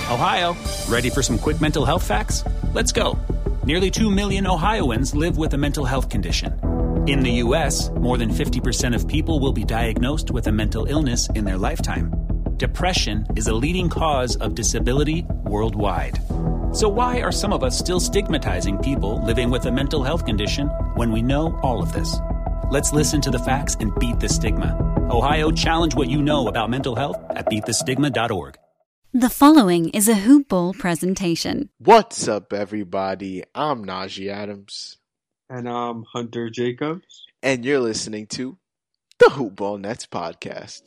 Ohio, ready for some quick mental health facts? Let's go. Nearly 2 million Ohioans live with a mental health condition. In the U.S., more than 50% of people will be diagnosed with a mental illness in their lifetime. Depression is a leading cause of disability worldwide. So why are some of us still stigmatizing people living with a mental health condition when we know all of this? Let's listen to the facts and beat the stigma. Ohio, challenge what you know about mental health at beatthestigma.org. The following is a Hoop Ball presentation. What's up, everybody? I'm Najee Adams. And I'm Hunter Jacobs. And you're listening to the Hoop Ball Nets podcast.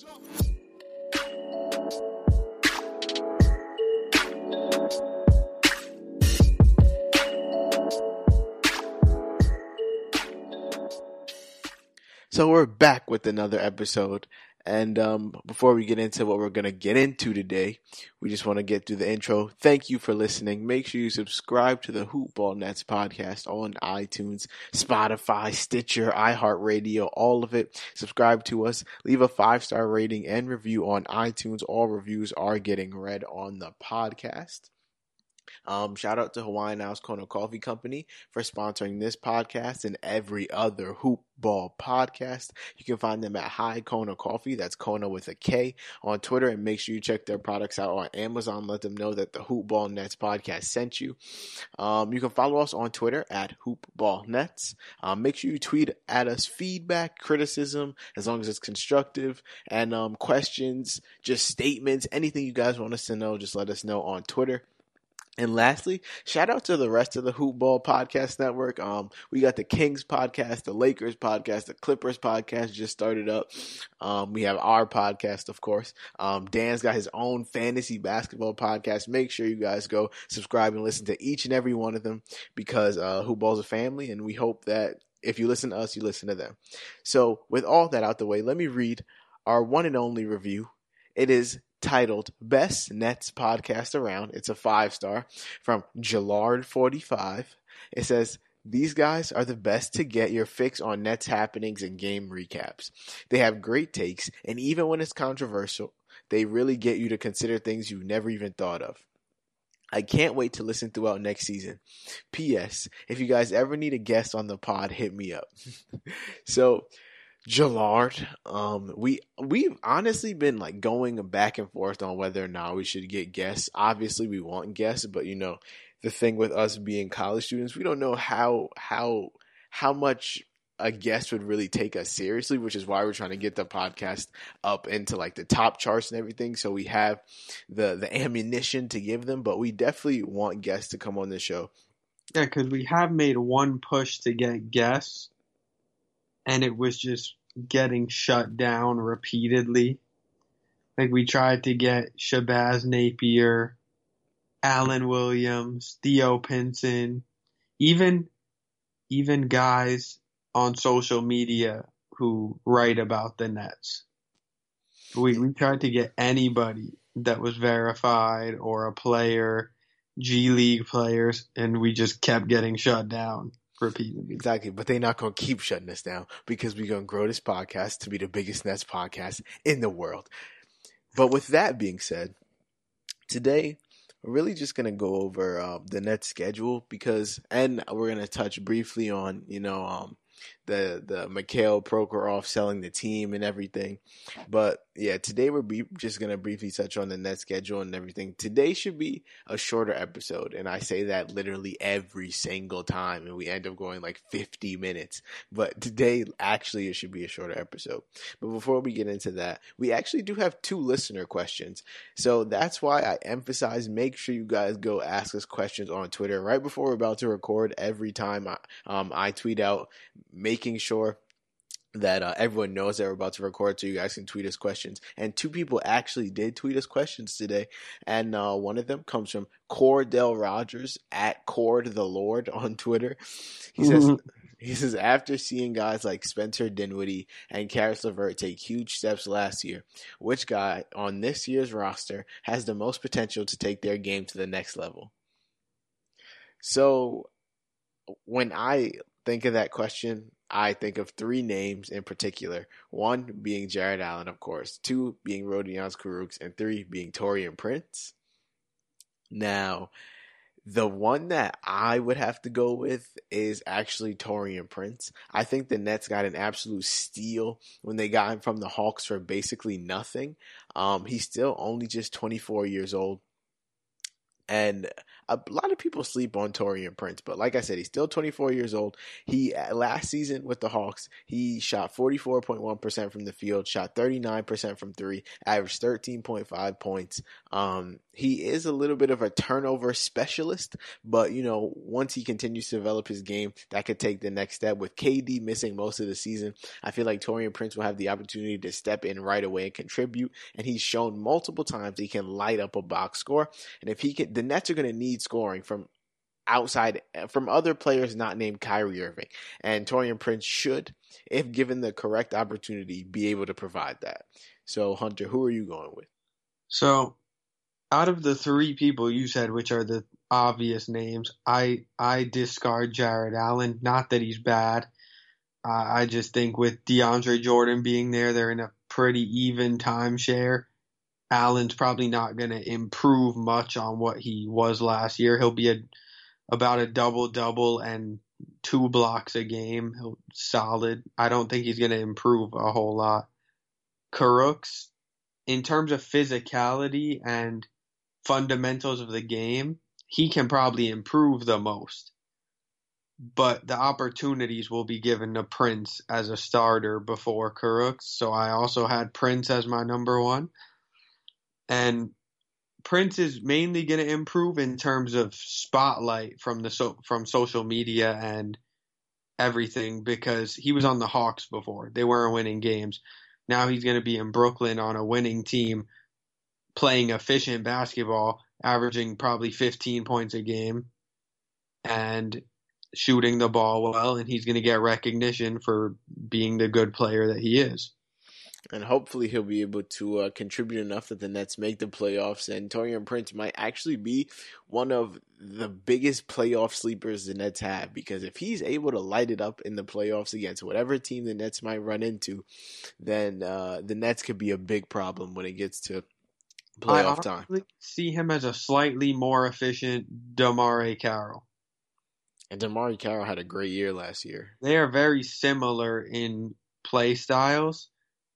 So we're back with another episode. And before we get into what we're going to get into today, we just want to get through the intro. Thank you for listening. Make sure you subscribe to the Hoop Ball Nets podcast on iTunes, Spotify, Stitcher, iHeartRadio, all of it. Subscribe to us. Leave a 5-star rating and review on iTunes. All reviews are getting read on the podcast. Shout out to Hawaiian House Kona Coffee Company for sponsoring this podcast and every other Hoop Ball podcast. You can find them at High Kona Coffee, that's Kona with a K, on Twitter, and make sure you check their products out on Amazon. Let them know that the Hoop Ball Nets podcast sent you. You can follow us on Twitter at Hoop Ball Nets. Make sure you tweet at us feedback, criticism, as long as it's constructive, and questions, just statements, anything you guys want us to know, just let us know on Twitter. And lastly, shout out to the rest of the Hoop Ball Podcast Network. We got the Kings podcast, the Lakers podcast, the Clippers podcast just started up. We have our podcast, of course. Dan's got his own fantasy basketball podcast. Make sure you guys go subscribe and listen to each and every one of them because Hoop Ball's a family, and we hope that if you listen to us, you listen to them. So with all that out the way, let me read our one and only review. It is titled Best Nets Podcast Around. It's a 5-star from Gillard45. It says, these guys are the best to get your fix on Nets happenings and game recaps. They have great takes, and even when it's controversial, they really get you to consider things you never even thought of. I can't wait to listen throughout next season. P.S. If you guys ever need a guest on the pod, hit me up. So, Gillard, we've honestly been like going back and forth on whether or not we should get guests. Obviously, we want guests, but you know, the thing with us being college students, we don't know how much a guest would really take us seriously, which is why we're trying to get the podcast up into like the top charts and everything. So we have the ammunition to give them, but we definitely want guests to come on the show. Yeah, because we have made one push to get guests, and it was just getting shut down repeatedly. Like we tried to get Shabazz Napier, Alan Williams, Theo Pinson, even guys on social media who write about the Nets. We tried to get anybody that was verified or a player, G League players, and we just kept getting shut down repeatedly. Exactly, but they're not going to keep shutting us down because we're going to grow this podcast to be the biggest Nets podcast in the world. But with that being said, today we're really just going to go over the Nets schedule and we're going to touch briefly on, the Mikhail Prokhorov selling the team and everything. But yeah, today we're just going to briefly touch on the Nets schedule and everything. Today should be a shorter episode, and I say that literally every single time, and we end up going like 50 minutes. But today, actually, it should be a shorter episode. But before we get into that, we actually do have 2 listener questions. So that's why I emphasize, make sure you guys go ask us questions on Twitter right before we're about to record. Every time I tweet out, making sure that everyone knows that we're about to record, so you guys can tweet us questions. And 2 people actually did tweet us questions today, and one of them comes from Cordell Rogers at Cord the Lord on Twitter. He says, after seeing guys like Spencer Dinwiddie and Karis LeVert take huge steps last year, which guy on this year's roster has the most potential to take their game to the next level? So when I think of that question, I think of 3 names in particular. 1 being Jared Allen, of course. 2 being Rodions Kurucs, and 3 being Taurean Prince. Now, the one that I would have to go with is actually Taurean Prince. I think the Nets got an absolute steal when they got him from the Hawks for basically nothing. He's still only just 24 years old. And a lot of people sleep on Taurean Prince, but like I said, he's still 24 years old. He last season with the Hawks, he shot 44.1% from the field, shot 39% from three, averaged 13.5 points. He is a little bit of a turnover specialist, but once he continues to develop his game, that could take the next step. With KD missing most of the season, I feel like Taurean Prince will have the opportunity to step in right away and contribute. And he's shown multiple times he can light up a box score. And if he can, the Nets are going to need scoring from other players not named Kyrie Irving. And Taurean Prince should, if given the correct opportunity, be able to provide that. So, Hunter, who are you going with? So, out of the three people you said, which are the obvious names, I discard Jared Allen. Not that he's bad. I just think with DeAndre Jordan being there, they're in a pretty even timeshare. Allen's probably not going to improve much on what he was last year. He'll be about a double-double and 2 blocks a game. Solid. I don't think he's going to improve a whole lot. Kurucs, in terms of physicality and fundamentals of the game, he can probably improve the most. But the opportunities will be given to Prince as a starter before Kurucs. So I also had Prince as my number one. And Prince is mainly going to improve in terms of spotlight from social media and everything, because he was on the Hawks before. They weren't winning games. Now he's going to be in Brooklyn on a winning team, playing efficient basketball, averaging probably 15 points a game and shooting the ball well, and he's going to get recognition for being the good player that he is. And hopefully he'll be able to contribute enough that the Nets make the playoffs. And Taurean Prince might actually be one of the biggest playoff sleepers the Nets have, because if he's able to light it up in the playoffs against whatever team the Nets might run into, then the Nets could be a big problem when it gets to playoff time. I see him as a slightly more efficient DeMar Carroll. And DeMar Carroll had a great year last year. They are very similar in play styles.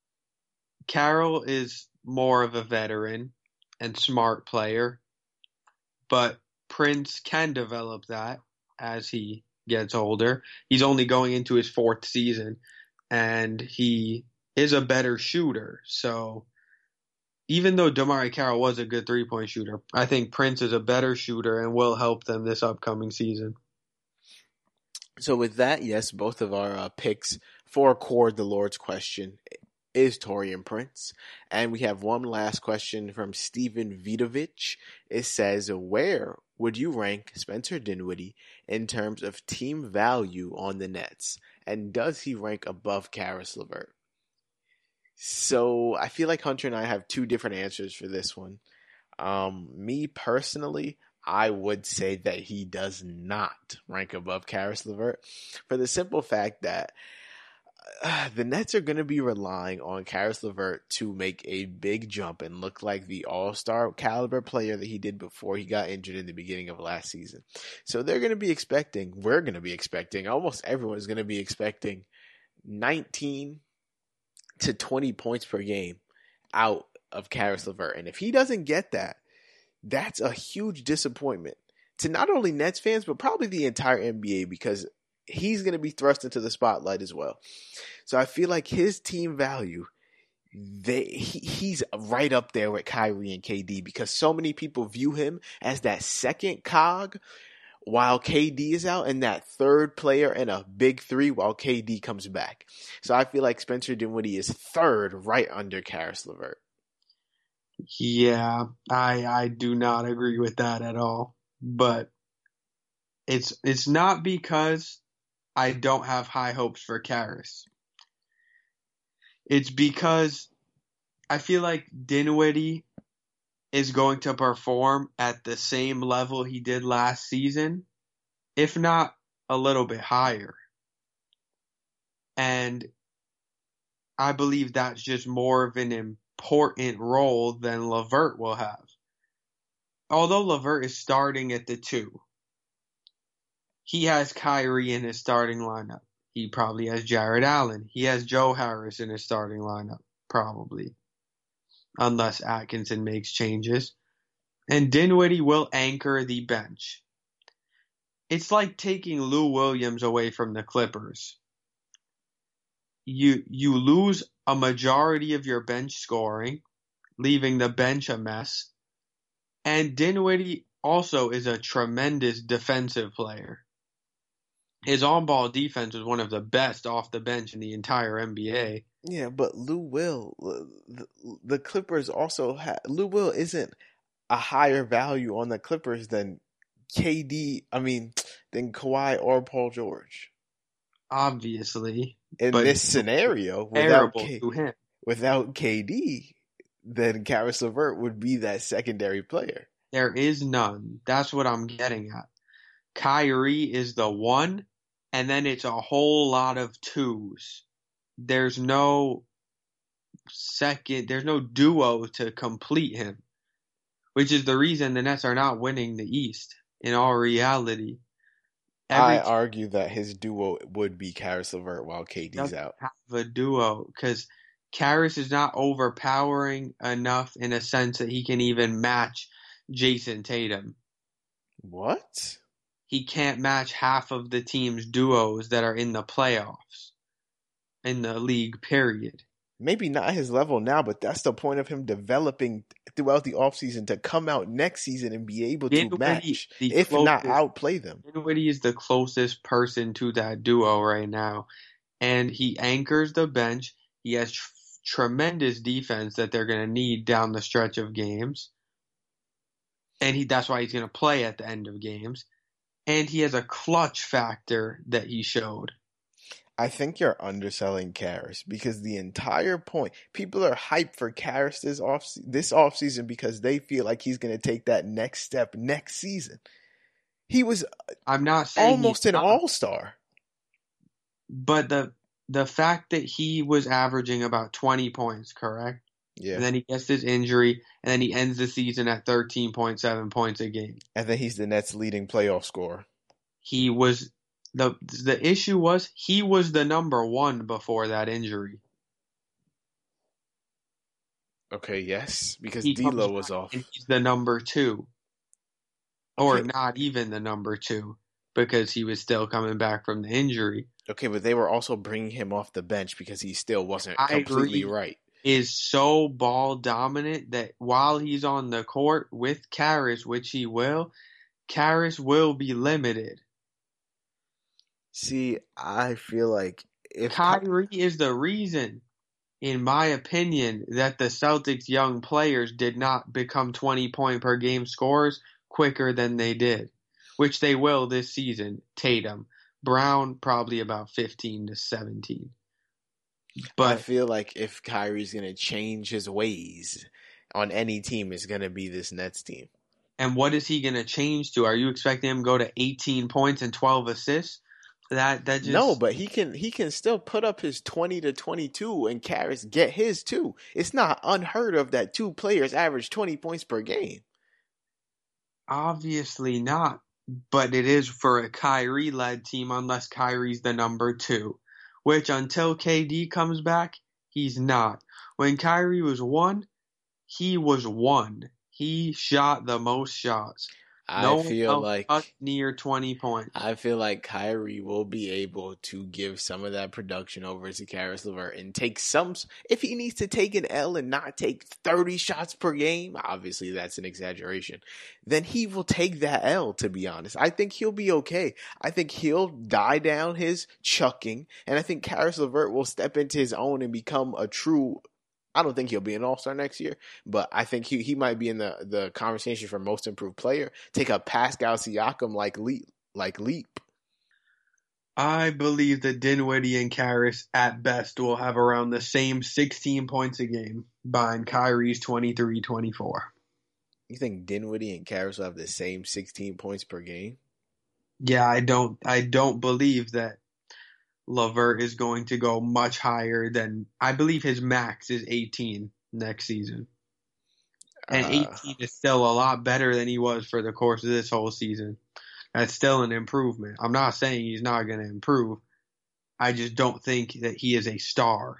Carroll is more of a veteran and smart player, but Prince can develop that as he gets older. He's only going into his 4th season, and he is a better shooter. So even though DeMar Carroll was a good 3-point shooter, I think Prince is a better shooter and will help them this upcoming season. So with that, yes, both of our picks for Cord the Lord's question is Taurean Prince. And we have one last question from Steven Vidovich. It says, where would you rank Spencer Dinwiddie in terms of team value on the Nets? And does he rank above Caris LeVert? So I feel like Hunter and I have two different answers for this one. Me personally, I would say that he does not rank above Caris LeVert, for the simple fact that the Nets are going to be relying on Caris LeVert to make a big jump and look like the all-star caliber player that he did before he got injured in the beginning of last season. So we're going to be expecting, almost everyone is going to be expecting 19 to 20 points per game out of Caris LeVert. And if he doesn't get that, that's a huge disappointment to not only Nets fans, but probably the entire NBA, because he's going to be thrust into the spotlight as well. So I feel like his team value, he's right up there with Kyrie and KD, because so many people view him as that second cog while KD is out, and that third player in a big three while KD comes back. So I feel like Spencer Dinwiddie is third, right under Caris LeVert. Yeah, I do not agree with that at all. But it's not because I don't have high hopes for Caris. It's because I feel like Dinwiddie is going to perform at the same level he did last season, if not a little bit higher. And I believe that's just more of an important role than LeVert will have. although LeVert is starting at the 2, he has Kyrie in his starting lineup. He probably has Jared Allen. He has Joe Harris in his starting lineup, probably, unless Atkinson makes changes. And Dinwiddie will anchor the bench. It's like taking Lou Williams away from the Clippers. You lose a majority of your bench scoring, leaving the bench a mess. And Dinwiddie also is a tremendous defensive player. His on-ball defense was one of the best off the bench in the entire NBA. Yeah, but the Clippers also Lou Will isn't a higher value on the Clippers than than Kawhi or Paul George. Obviously. In this scenario, without KD, then Caris LeVert would be that secondary player. There is none. That's what I'm getting at. Kyrie is the 1, and then it's a whole lot of 2s. There's no duo to complete him, which is the reason the Nets are not winning the East in all reality. I argue that his duo would be Caris LeVert while KD's out. Have a duo because Caris is not overpowering enough in a sense that he can even match Jason Tatum. What? He can't match half of the team's duos that are in the playoffs in the league, period. Maybe not his level now, but that's the point of him developing throughout the offseason to come out next season and be able to match, if not outplay them. Dinwiddie is the closest person to that duo right now, and he anchors the bench. He has tremendous defense that they're going to need down the stretch of games, and that's why he's going to play at the end of games. And he has a clutch factor that he showed. I think you're underselling Caris because the entire point, people are hyped for Caris this offseason because they feel like he's going to take that next step next season. He was almost an all-star. But the fact that he was averaging about 20 points, correct? Yeah. And then he gets this injury, and then he ends the season at 13.7 points a game. And then he's the Nets' leading playoff scorer. He was the issue was he was the number 1 before that injury. Okay, yes, because D'Lo was off. And he's the number 2. Or not even the number 2 because he was still coming back from the injury. Okay, but they were also bringing him off the bench because he still wasn't completely right. Is so ball dominant that while he's on the court with Caris, which he will, Caris will be limited. See, I feel like if Kyrie is the reason, in my opinion, that the Celtics' young players did not become 20-point per game scorers quicker than they did, which they will this season. Tatum, Brown, probably about 15 to 17. But I feel like if Kyrie's going to change his ways on any team, it's going to be this Nets team. And what is he going to change to? Are you expecting him to go to 18 points and 12 assists? That just No, but he can still put up his 20 to 22 and Caris get his too. It's not unheard of that 2 players average 20 points per game. Obviously not, but it is for a Kyrie-led team unless Kyrie's the number 2, which until KD comes back, he's not. When Kyrie was 1, he was 1. He shot the most shots. I feel like near 20 points. I feel like Kyrie will be able to give some of that production over to Caris LeVert and take some. If he needs to take an L and not take 30 shots per game, obviously that's an exaggeration, then he will take that L, to be honest. I think he'll be okay. I think he'll die down his chucking, and I think Caris LeVert will step into his own and become a true. I don't think he'll be an all-star next year, but I think he might be in the conversation for most improved player. Take a Pascal Siakam like leap. I believe that Dinwiddie and Caris at best will have around the same 16 points a game behind Kyrie's 23-24. You think Dinwiddie and Caris will have the same 16 points per game? Yeah, I don't believe that LeVert is going to go much higher than, I believe his max is 18 next season. And 18 is still a lot better than he was for the course of this whole season. That's still an improvement. I'm not saying he's not going to improve. I just don't think that he is a star.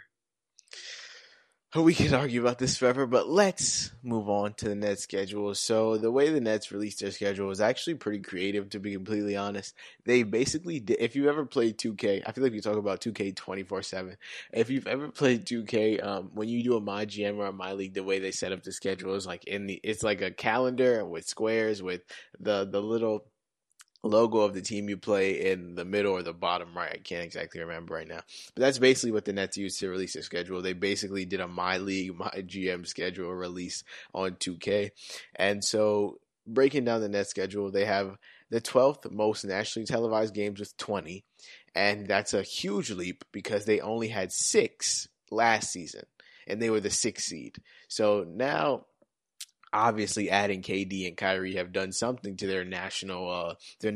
We can argue about this forever, but let's move on to the Nets schedule. So the way the Nets released their schedule was actually pretty creative, to be completely honest. They basically did, if you've ever played 2K, I feel like you talk about 2K 24/7. If you've ever played 2K, when you do a My GM or a My League, the way they set up the schedule is like it's like a calendar with squares with the little logo of the team you play in the middle or the bottom right. I can't exactly remember right now. But that's basically what the Nets used to release their schedule. They basically did a My League, My GM schedule release on 2K. And so breaking down the Nets schedule, they have the 12th most nationally televised games with 20. And that's a huge leap because they only had 6 last season. And they were the 6th seed. So now, obviously, adding KD and Kyrie have done something to their national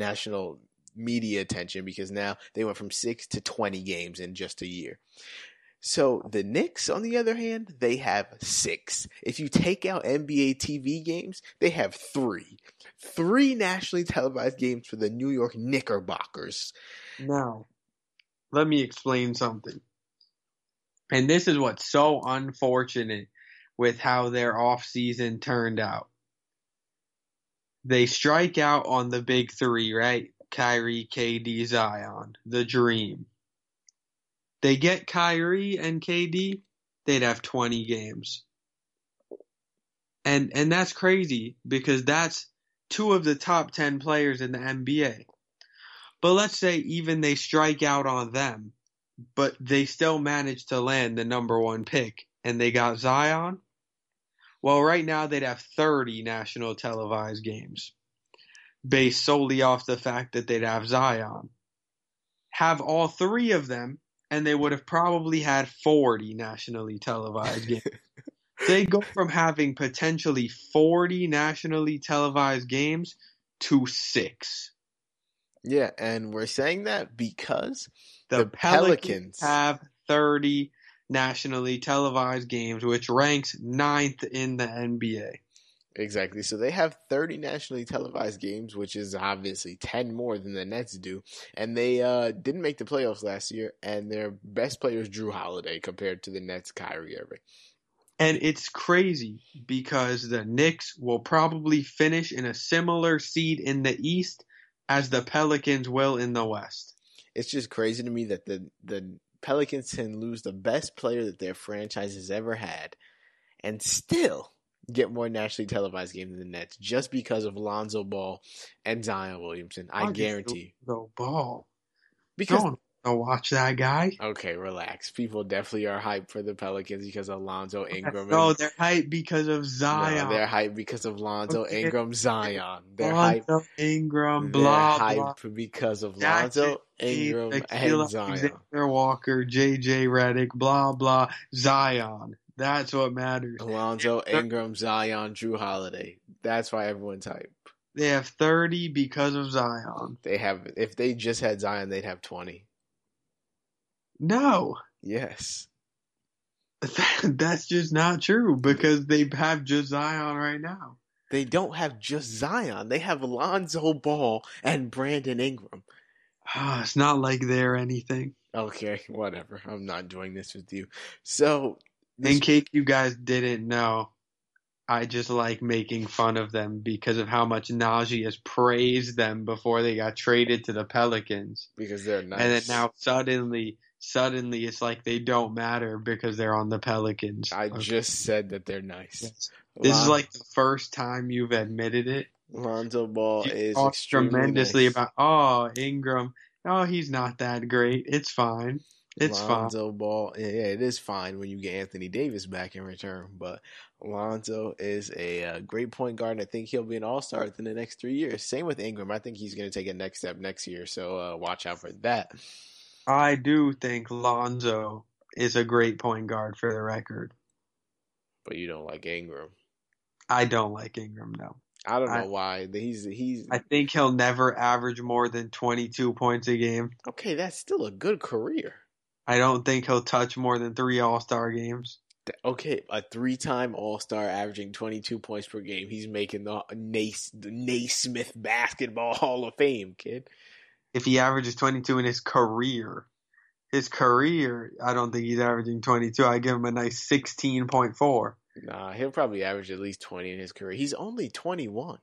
media attention because now they went from 6 to 20 games in just a year. So the Knicks, on the other hand, they have 6. If you take out NBA TV games, they have 3. 3 nationally televised games for the New York Knickerbockers. Now, let me explain something. And this is what's so unfortunate with how their offseason turned out. They strike out on the big 3, right? Kyrie, KD, Zion. The dream. They get Kyrie and KD, they'd have 20 games. And that's crazy because that's 2 of the top 10 players in the NBA. But let's say even they strike out on them, but they still manage to land the number 1 pick and they got Zion. Well, right now they'd have 30 national televised games based solely off the fact that they'd have Zion. Have all 3 of them, and they would have probably had 40 nationally televised games. They go from having potentially 40 nationally televised games to 6. Yeah, and we're saying that because the Pelicans have 30 nationally televised games, which ranks 9th in the NBA. Exactly. So they have 30 nationally televised games, which is obviously 10 more than the Nets do. And they didn't make the playoffs last year, and their best player is Jrue Holiday compared to the Nets' Kyrie Irving. And it's crazy because the Knicks will probably finish in a similar seed in the East as the Pelicans will in the West. It's just crazy to me that the Pelicans can lose the best player that their franchise has ever had and still get more nationally televised games than the Nets just because of Lonzo Ball and Zion Williamson. I guarantee. Lonzo Ball. Because don't watch that guy. Okay, relax. People definitely are hyped for the Pelicans because of Lonzo Ingram. No, they're hyped because of Zion. No, they're hyped because of Lonzo Ingram, Zion. They're Lonzo hyped. Ingram, blah, they're blah. hyped because of Lonzo Ingram and Zion. Alexander Walker, JJ Redick, blah, blah, Zion. That's what matters. Lonzo Ingram, Zion, Jrue Holiday. That's why everyone's hyped. They have 30 because of Zion. If they just had Zion, they'd have 20. No. Yes. That's just not true because they have just Zion right now. They don't have just Zion. They have Lonzo Ball and Brandon Ingram. It's not like they're anything. Okay, whatever. I'm not doing this with you. So, in case you guys didn't know, I just like making fun of them because of how much Najee has praised them before they got traded to the Pelicans. Because they're nice. And then now suddenly it's like they don't matter because they're on the Pelicans. I just said that they're nice. Yes. This is like the first time you've admitted it. Lonzo Ball is extremely tremendously nice. about, Ingram. Oh, he's not that great. It's fine. It's Lonzo Ball, yeah, it is fine when you get Anthony Davis back in return. But Lonzo is a great point guard, and I think he'll be an all-star within the next 3 years. Same with Ingram. I think he's going to take a next step next year, so watch out for that. I do think Lonzo is a great point guard for the record. But you don't like Ingram. I don't like Ingram, no. I don't know why. He's. I think he'll never average more than 22 points a game. Okay, that's still a good career. I don't think he'll touch more than 3 All-Star games. Okay, a 3-time All-Star averaging 22 points per game. He's making the Naismith Basketball Hall of Fame, kid. If he averages 22 in his career, I don't think he's averaging 22. I give him a nice 16.4. Nah, he'll probably average at least 20 in his career. He's only 21.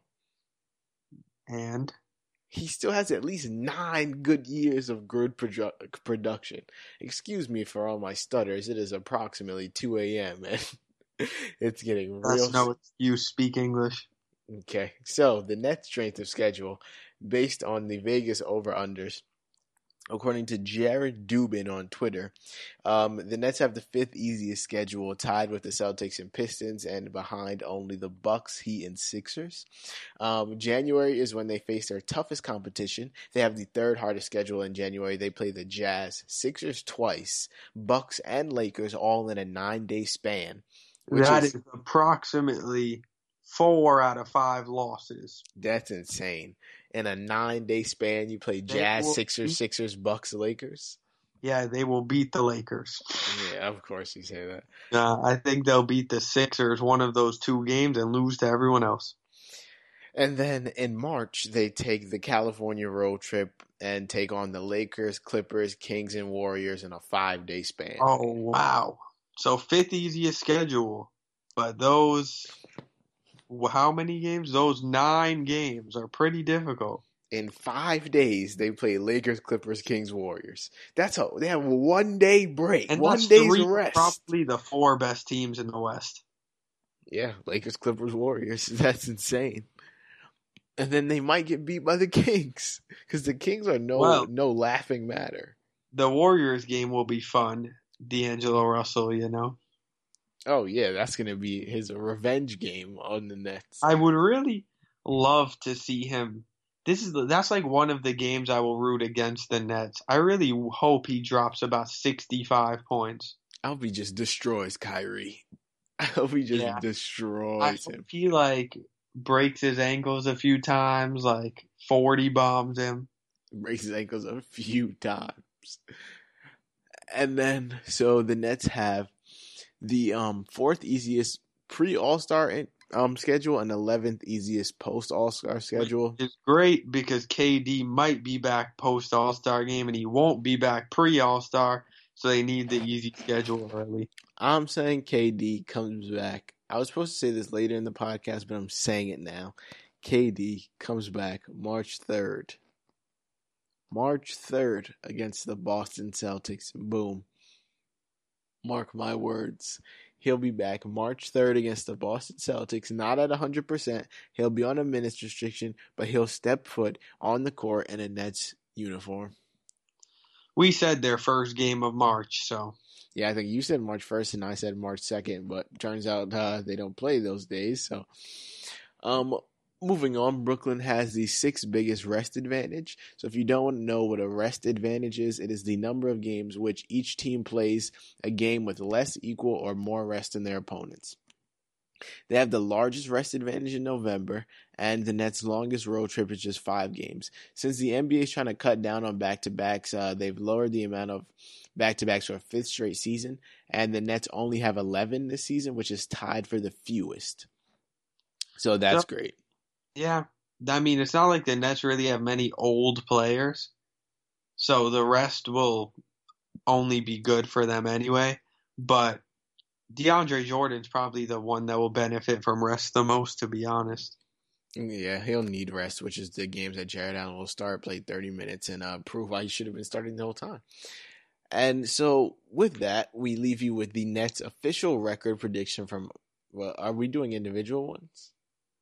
And he still has at least 9 good years of good production. Excuse me for all my stutters. It is approximately 2 a.m. and it's getting real. That's no excuse. Speak English. Okay, so the Nets' strength of schedule, based on the Vegas over-unders, according to Jared Dubin on Twitter, the Nets have the 5th easiest schedule, tied with the Celtics and Pistons, and behind only the Bucks, Heat, and Sixers. January is when they face their toughest competition. They have the 3rd hardest schedule in January. They play the Jazz, Sixers twice, Bucks, and Lakers all in a 9-day span. That is approximately 4 out of 5 losses. That's insane. In a 9-day span, you play Jazz, Sixers, Bucks, Lakers. Yeah, they will beat the Lakers. Yeah, of course you say that. I think they'll beat the Sixers one of those 2 games and lose to everyone else. And then in March, they take the California road trip and take on the Lakers, Clippers, Kings, and Warriors in a 5-day span. Oh, wow. So 5th easiest schedule. But those... how many games? Those 9 games are pretty difficult. In 5 days, they play Lakers, Clippers, Kings, Warriors. They have a 1-day break, and 1 day's rest. Probably the 4 best teams in the West. Yeah, Lakers, Clippers, Warriors. That's insane. And then they might get beat by the Kings because the Kings are no laughing matter. The Warriors game will be fun. D'Angelo Russell, you know. Oh, yeah, that's going to be his revenge game on the Nets. I would really love to see him. That's like one of the games I will root against the Nets. I really hope he drops about 65 points. I hope he just destroys Kyrie. I hope he just destroys him. I hope he, breaks his ankles a few times, 40 bombs him. Breaks his ankles a few times. And then, so the Nets have the 4th easiest pre-All-Star schedule and 11th easiest post-All-Star schedule. It's great because KD might be back post-All-Star game and he won't be back pre-All-Star, so they need the easy schedule early. I'm saying KD comes back. I was supposed to say this later in the podcast, but I'm saying it now. KD comes back March 3rd. March 3rd against the Boston Celtics. Boom. Mark my words. He'll be back March 3rd against the Boston Celtics, not at 100%. He'll be on a minutes restriction, but he'll step foot on the court in a Nets uniform. We said their first game of March, so. Yeah, I think you said March 1st and I said March 2nd, but turns out they don't play those days. So, moving on, Brooklyn has the 6th biggest rest advantage. So if you don't know what a rest advantage is, it is the number of games which each team plays a game with less, equal, or more rest than their opponents. They have the largest rest advantage in November, and the Nets' longest road trip is just 5 games. Since the NBA is trying to cut down on back-to-backs, they've lowered the amount of back-to-backs for a 5th straight season, and the Nets only have 11 this season, which is tied for the fewest. So that's great. Yeah, I mean, it's not like the Nets really have many old players, so the rest will only be good for them anyway, but DeAndre Jordan's probably the one that will benefit from rest the most, to be honest. Yeah, he'll need rest, which is the games that Jared Allen will start, play 30 minutes, and prove why he should have been starting the whole time. And so with that, we leave you with the Nets official record prediction from, well, are we doing individual ones?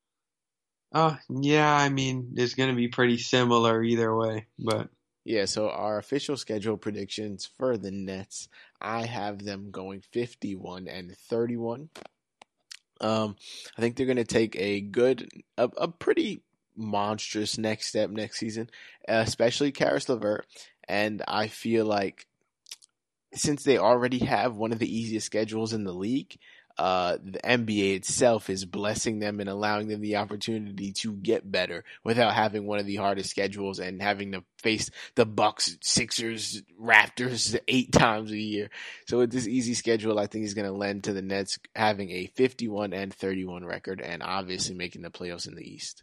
Yeah, I mean, it's going to be pretty similar either way, but. Yeah, so our official schedule predictions for the Nets, I have them going 51-31. I think they're going to take a pretty monstrous next step next season, especially Karis LeVert. And I feel like since they already have one of the easiest schedules in the league, the NBA itself is blessing them and allowing them the opportunity to get better without having one of the hardest schedules and having to face the Bucks, Sixers, Raptors 8 times a year. So with this easy schedule, I think is going to lend to the Nets having a 51-31 record and obviously making the playoffs in the East.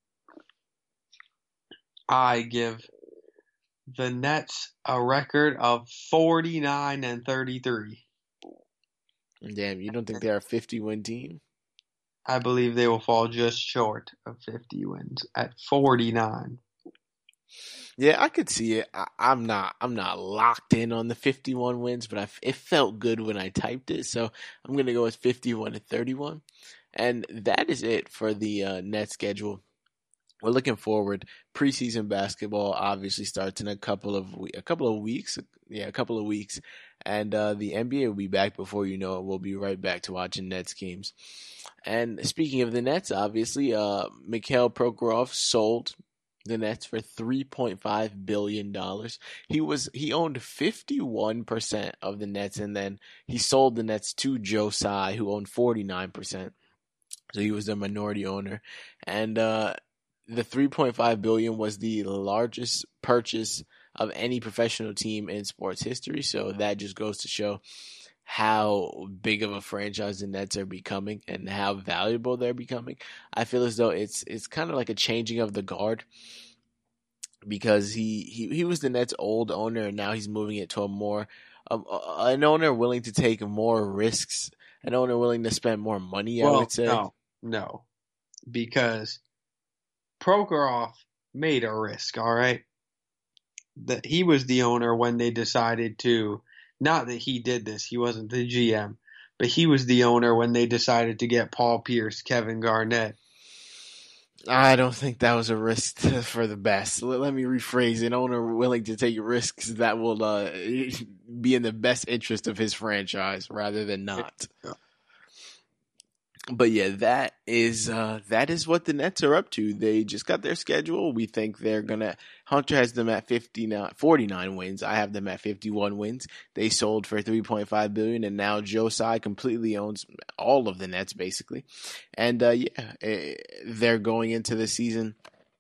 I give the Nets a record of 49-33. Damn, you don't think they're a 50-win team? I believe they will fall just short of 50 wins at 49. Yeah, I could see it. I'm not locked in on the 51 wins, but it felt good when I typed it, so I'm gonna go with 51-31, and that is it for the Nets schedule. We're looking forward. Preseason basketball obviously starts in a couple of weeks, and the NBA will be back before you know it. We'll be right back to watching Nets games. And speaking of the Nets, obviously, Mikhail Prokhorov sold the Nets for $3.5 billion. He owned 51% of the Nets, and then he sold the Nets to Joe Tsai, who owned 49%. So he was the minority owner, and the $3.5 billion was the largest purchase of any professional team in sports history. So that just goes to show how big of a franchise the Nets are becoming and how valuable they're becoming. I feel as though it's kind of like a changing of the guard, because he was the Nets' old owner, and now he's moving it to a more an owner willing to take more risks, an owner willing to spend more money. I would say no, because Prokhorov made a risk, all right? That he was the owner when they decided to, not that he did this, he wasn't the GM, but he was the owner when they decided to get Paul Pierce, Kevin Garnett. I don't think that was a risk for the best. Let me rephrase: an owner willing to take risks that will be in the best interest of his franchise rather than not. Yeah. But yeah, that is what the Nets are up to. They just got their schedule. We think they're Hunter has them at 49 wins. I have them at 51 wins. They sold for $3.5 billion, and now Joe Tsai completely owns all of the Nets basically. And they're going into the season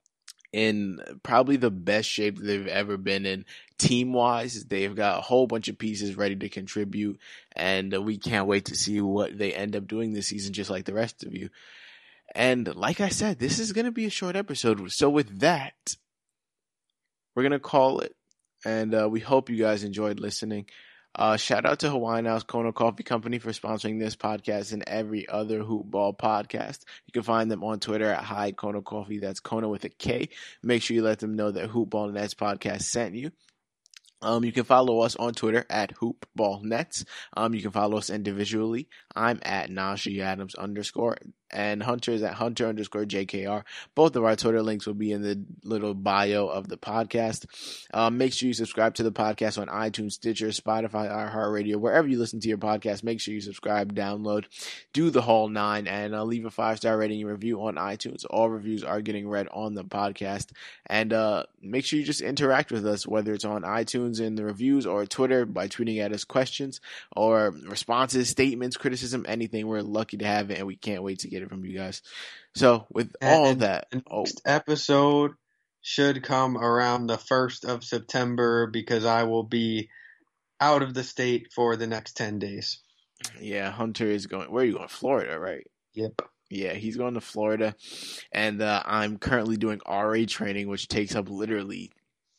in probably the best shape they've ever been in. Team-wise, they've got a whole bunch of pieces ready to contribute, and we can't wait to see what they end up doing this season, just like the rest of you. And like I said, this is going to be a short episode, so with that, we're going to call it, and we hope you guys enjoyed listening. Shout out to Hawaiian House Kona Coffee Company for sponsoring this podcast and every other Hoop Ball podcast. You can find them on Twitter at Hi Kona Coffee. That's Kona with a K. Make sure you let them know that Hoop Ball Nets podcast sent you. You can follow us on Twitter at Hoop Ball Nets. You can follow us individually. I'm at Najee Adams _ and Hunter is at Hunter _JKR. Both of our Twitter links will be in the little bio of the podcast. Make sure you subscribe to the podcast on iTunes, Stitcher, Spotify, iHeartRadio, wherever you listen to your podcast. Make sure you subscribe, download, do the whole 9, and leave a 5-star rating and review on iTunes. All reviews are getting read on the podcast. And make sure you just interact with us, whether it's on iTunes in the reviews or Twitter by tweeting at us questions or responses, statements, criticism, anything. We're lucky to have it, and we can't wait to get it from you guys. So with all that, the next episode should come around the 1st of September because I will be out of the state for the next 10 days. Yeah, Hunter is going. Where are you going? Florida, right? Yep. Yeah, he's going to Florida, and I'm currently doing RA training, which takes up literally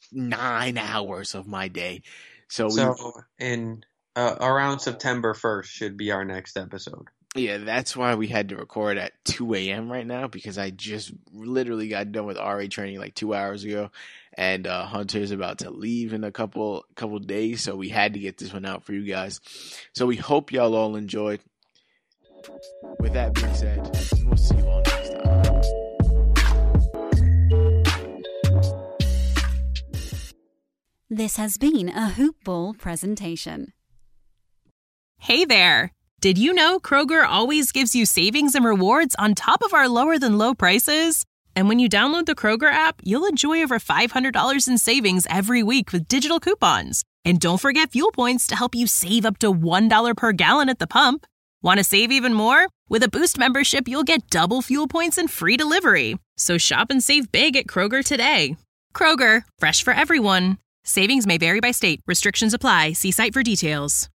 9 hours of my day. So in around September 1st should be our next episode. Yeah, that's why we had to record at 2 a.m. right now, because I just literally got done with RA training like 2 hours ago, and Hunter's about to leave in a couple days, so we had to get this one out for you guys. So we hope y'all all enjoyed. With that being said, we'll see you all next time. This has been a Hoop Ball presentation. Hey there! Did you know Kroger always gives you savings and rewards on top of our lower-than-low prices? And when you download the Kroger app, you'll enjoy over $500 in savings every week with digital coupons. And don't forget fuel points to help you save up to $1 per gallon at the pump. Want to save even more? With a Boost membership, you'll get double fuel points and free delivery. So shop and save big at Kroger today. Kroger, fresh for everyone. Savings may vary by state. Restrictions apply. See site for details.